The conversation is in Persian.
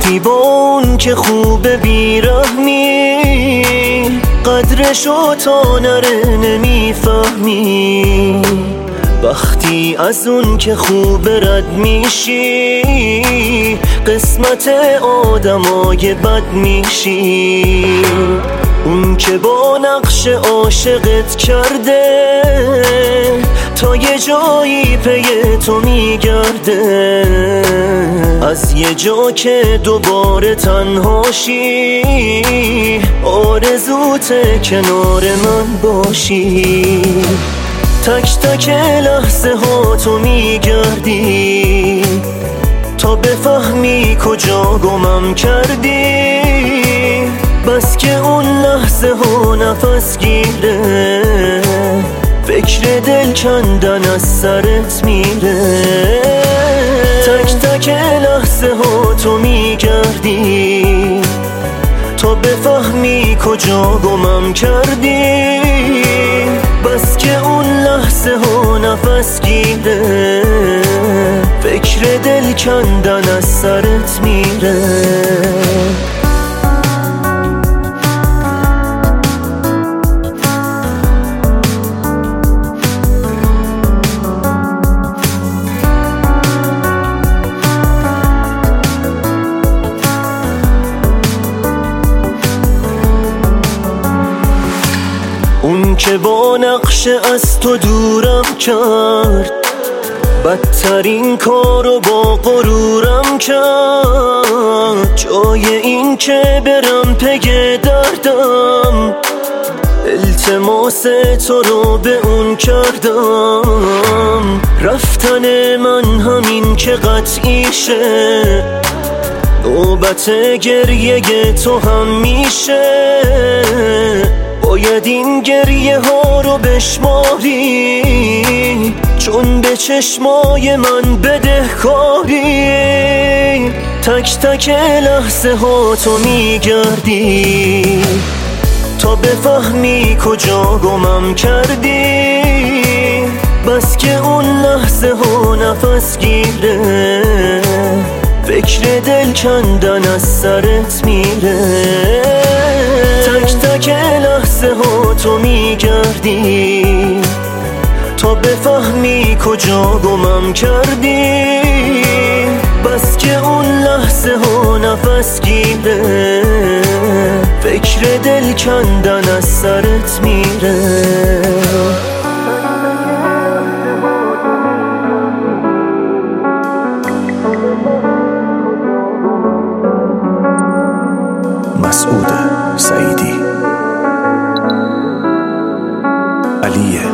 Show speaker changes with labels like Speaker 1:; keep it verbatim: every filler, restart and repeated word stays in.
Speaker 1: وقتی با اون که خوبه بیرحمی، قدرشو تا نره نمیفهمی. وقتی از اون که خوبه رد میشی، قسمت آدمای بد میشی. اون که با نقش عاشقت کرده، تا یه جایی پی تو میگرده. از یه جا که دوباره تنهاشی، آرزوته کنار من باشی. تک تک لحظه ها تو میگردی، تا بفهمی کجا گمم کردی. بس که اون لحظه ها نفس گیره، فکر دل کندن از سرت میره. تک تک لحظه ها تو میگردی، تا بفهمی کجا گمم کردی. بس که اون لحظه ها نفس گیره، فکر دل کندن از سرت میره. اون که با نقش از تو دورم کرد، بدترین کارو با غرورم کرد. جای این که برم پی دردم، التماس تو رو به اون کردم. رفتن من همین که قطعیشه، نوبت گریه تو هم میشه. باید این گریه ها رو بشماری، چون به چشمای من بدهکاری. تک تک لحظه ها تو میگردی، تا بفهمی کجا گمم کردی. بس که اون لحظه ها نفس گیره، فکر دل کندن از سرت میره. تک تک لحظه ها تو میگردی، تا بفهمی کجا گمم کردی. بس که اون لحظه ها نفس گیره، فکر دل کندن از سرت میره.
Speaker 2: مسعود سعیدی، علی